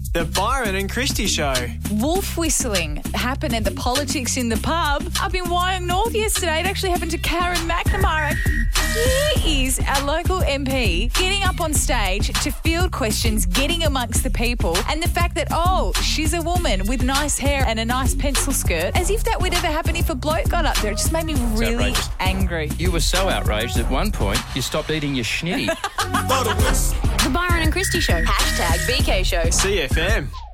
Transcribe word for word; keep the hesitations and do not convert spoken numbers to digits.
The Byron and Christy Show. Wolf whistling happened at the Politics in the Pub up in Wyong North yesterday. It actually happened to Karen McNamara. Here is our local M P getting up on stage to field questions, getting amongst the people, and the fact that, oh, she's a woman with nice hair and a nice pencil skirt, as if that would ever happen if a bloke got up there. It just made me really outrageous. angry. You were so outraged at one point you stopped eating your schnitty. The Byron and Christy Show. Hashtag B K Show. C F M.